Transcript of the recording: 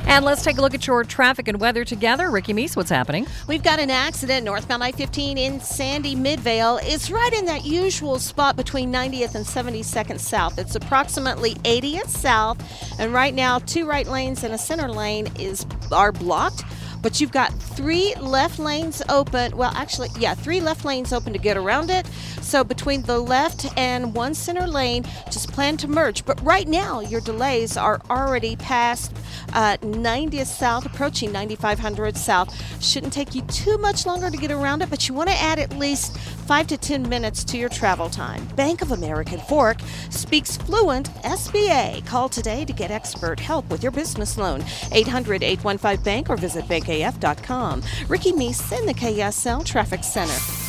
And let's take a look at your traffic and weather together. Ricky Meese, what's happening? We've got an accident northbound I-15 in Sandy Midvale. It's right in that usual spot between 90th and 72nd South. It's approximately 80th South, and right now 2 right lanes and a center lane are blocked. But you've got 3 left lanes open. Well, actually, 3 left lanes open to get around it. So between the left and 1 center lane, just plan to merge. But right now, your delays are already past 90th South, approaching 9500 South. Shouldn't take you too much longer to get around it, but you want to add at least 5 to 10 minutes to your travel time. Bank of America Fork speaks fluent SBA. Call today to get expert help with your business loan. 800-815-BANK or visit bankaf.com. Ricky Meese in the KSL Traffic Center.